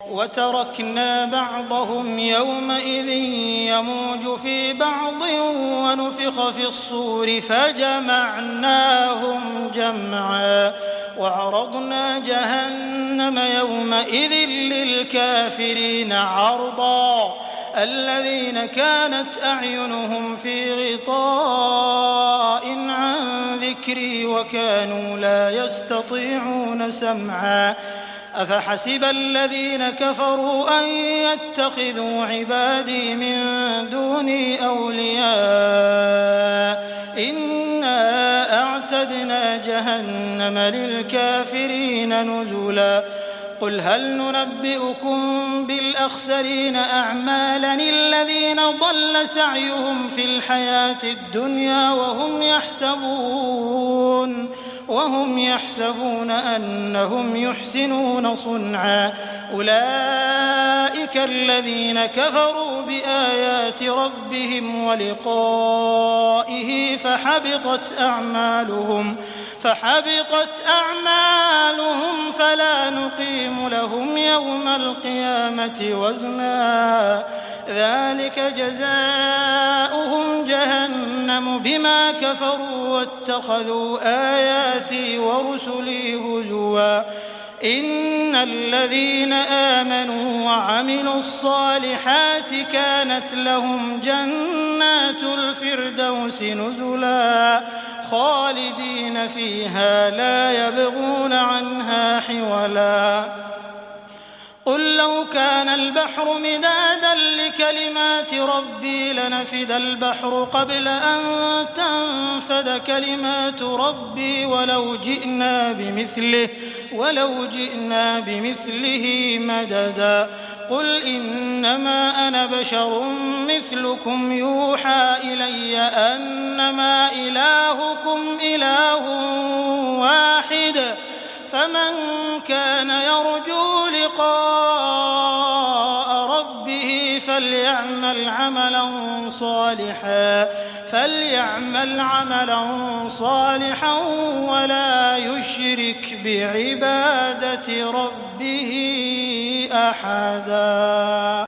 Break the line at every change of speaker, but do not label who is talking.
وتركنا بعضهم يومئذ يموج في بعض ونفخ في الصور فجمعناهم جمعا وعرضنا جهنم يومئذ للكافرين عرضا الذين كانت أعينهم في غطاء عن ذكري وكانوا لا يستطيعون سمعا أفحسب الذين كفروا أن يتخذوا عبادي من دوني أولياء إنا أعتدنا جهنم للكافرين نزلا قل هل ننبئكم بالأخسرين أعمالا الذين ضل سعيهم في الحياة الدنيا وهم يحسبون أنهم يحسنون صنعا أولئك الذين كفروا بآيات ربهم ولقائه فحبطت أعمالهم فلا نقيم لهم يوم القيامة وزنا ذلك جزاؤهم جهنم بما كفروا واتخذوا آياتي ورسلي هزوا إن الذين آمنوا وعملوا الصالحات كانت لهم جنات الفردوس نزلا خالدين فيها لا يبغون عنها حولا قل لو كان البحر مدادا لكلمات ربي لنفد البحر قبل أن تنفد كلمات ربي ولو جئنا بمثله مددا قل إنما أنا بشر مثلكم يوحى إلي أنما إلهكم إله واحد فمن كان يرجو لقاء ربه فليعمل عملا صالحا ولا يشرك بعبادة ربه أحدا.